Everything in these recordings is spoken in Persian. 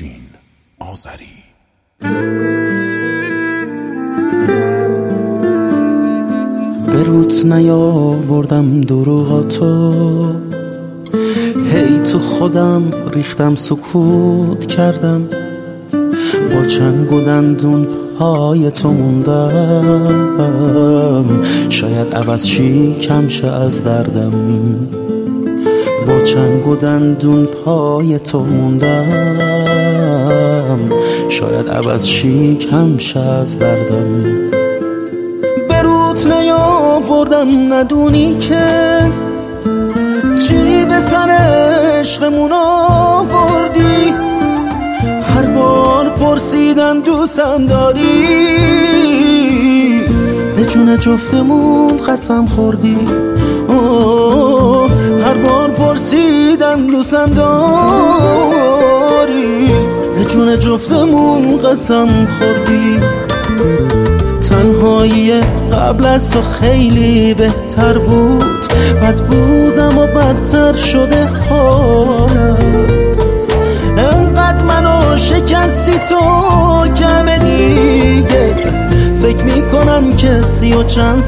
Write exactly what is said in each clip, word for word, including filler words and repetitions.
افشین آذری. به روت نیاوردم دروغاتو، هی تو خودم ریختم سکوت کردم، با چنگ و دندون پای تو موندم، شاید عوض شی کم شه از دردم، با چنگ و دندون پای تو موندم، شاید عوض شی کم شه از دردم. به روت نیاوردم ندونی که چی به سر عشقمون آوردی، هر بار پرسیدم دوستم داری، به جون جفتمون قسم خوردی. اوه هر بار پرسیدم دوستم داری، به جون جفتمون قسم خوردی. تنهایی قبل از تو خیلی بهتر بود، بد بودم و بدتر شده حالم، انقدر منو شکستی تو کم دیگه، فکر میکنن که سی و چند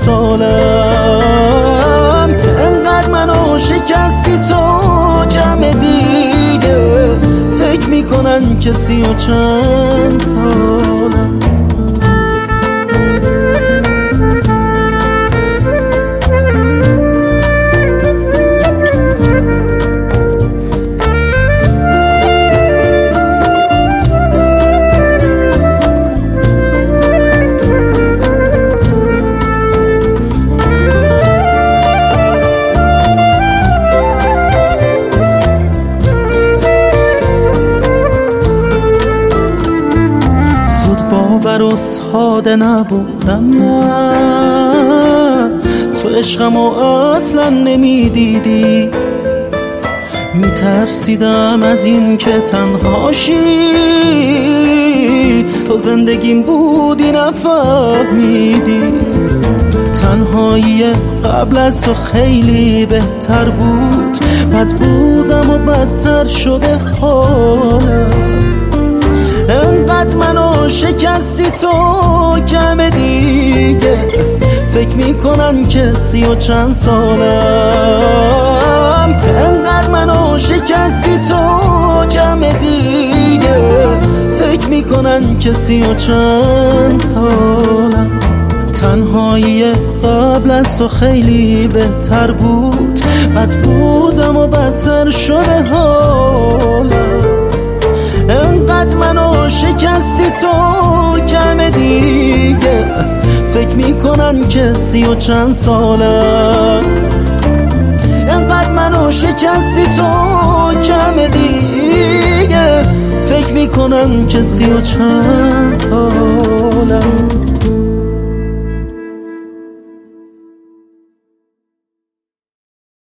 سالم، انقدر منو شکستی تو کم دیگه، فکر میکنن که سی و چند سالم. باور و ساده نبودم، نه تو عشقمو اصلا نمیدیدی، میترسیدم از این که تنهاشی، تو زندگیم بودی نفهمیدی. تنهایی قبل از تو خیلی بهتر بود، بد بودم و بدتر شده حالم، انقدر منو شکستی تو کم دیگه، فکر میکنن که سی و چند سالم، انقدر منو شکستی تو کم دیگه، فکر میکنن که سی و چند سالم. تنهایی قبل از تو خیلی بهتر بود، بد بودم و بدتر شده حالم، انقدر منو شکستی تو کم دیگه، فکر میکنن که سی و چند سالم، انقدر منو شکستی تو کم دیگه، فکر میکنن که سی و چند سالم.